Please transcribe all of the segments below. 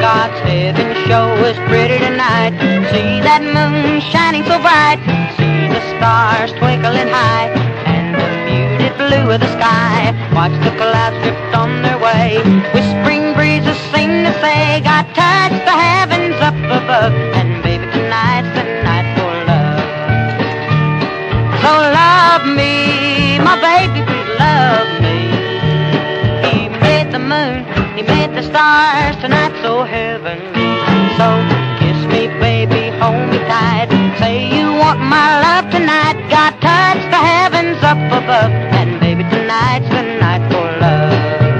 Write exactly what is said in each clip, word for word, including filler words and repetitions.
God's heaven show is pretty tonight. See that moon shining so bright. See the stars twinkling high, and the muted blue of the sky. Watch the clouds drift on their way. Whispering breezes seem to say, God touch the heavens up above, and baby, tonight's the night for love. So love me, my baby, please love me. He made the moon, he made the stars, tonight's so heavenly. So kiss me, baby, hold me tight. Say you want my love tonight. God touch the heavens up above, and baby, tonight's the night for love.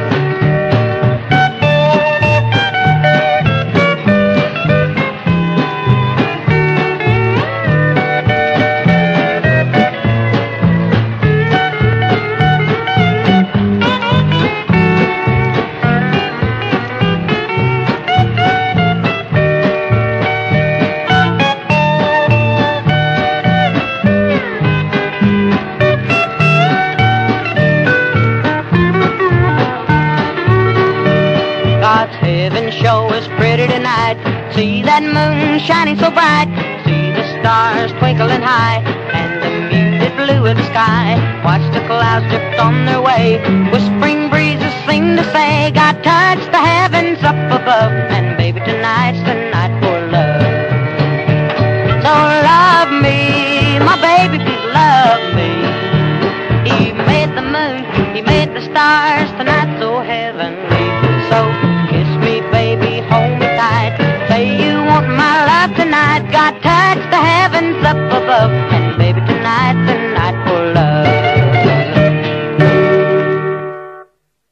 God's heaven show is pretty tonight. See that moon shining so bright. See the stars twinkling high, and the muted blue of the sky. Watch the clouds drift on their way. Whispering breezes seem to say, God touch the heavens up above, and baby, tonight's the night for love. So love me, my baby, please love me. He made the moon, he made the stars, tonight's so heavenly.